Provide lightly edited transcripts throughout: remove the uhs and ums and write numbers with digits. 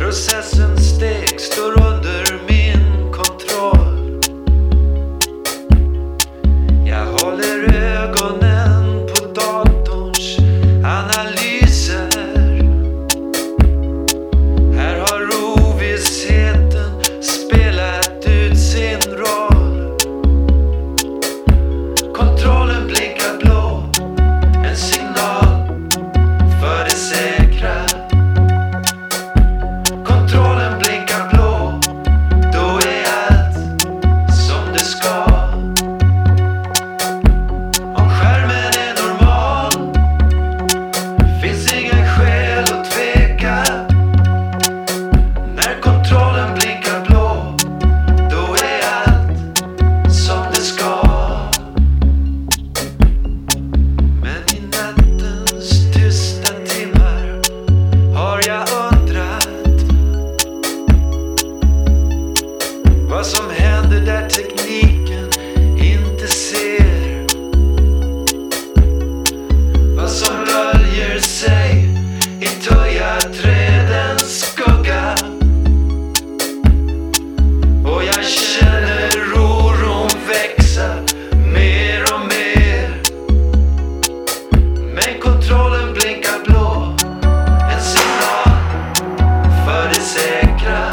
Processens steg står under min kontroll. Jag håller ögonen på datorns analyser. Här har ovissheten spelat ut sin roll. Kontrollen blinkar blå, en signal för det säkra. Kontrollen blinkar blå, då är allt som det ska. Om skärmen är normal, finns inga skäl att tveka. När kontrollen blinkar blå, då är allt som det ska. Men i nattens tysta timmar har jag undrat vad som händer där tekniken inte ser. Vad som döljer sig i Töja-trädens skugga. Och jag känner oron växa mer och mer. Men kontrollen blinkar blå, en signal för det säkra.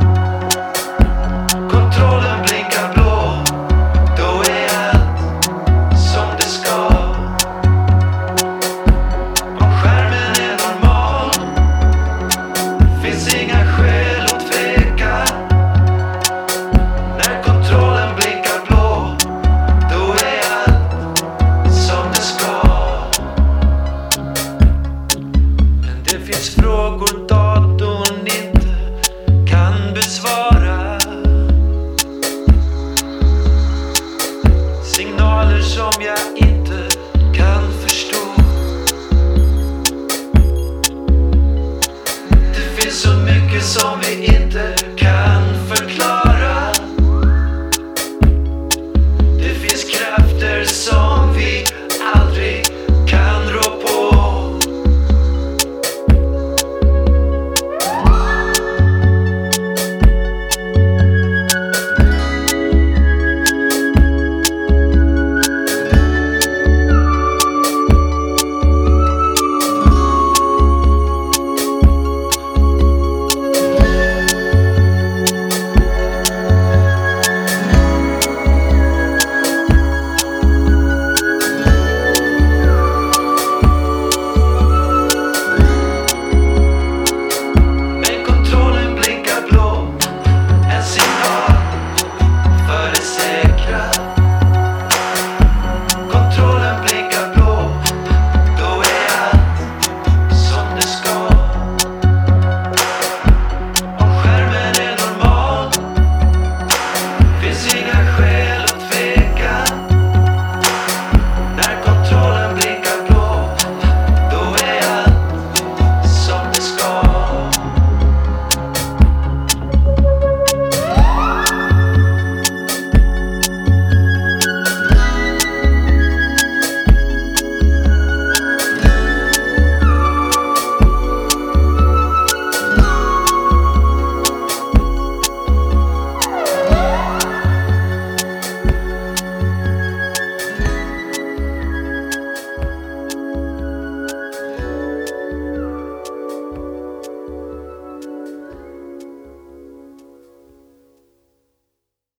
Kontrollen blinkar blå, då är allt som det ska. Om skärmen är normal, finns inga skäl att tveka. När kontrollen blinkar blå, då är allt som det ska. Men det finns frågor datorn inte kan besvara. Signaler som jag inte kan förstå. Det finns så mycket som vi inte kan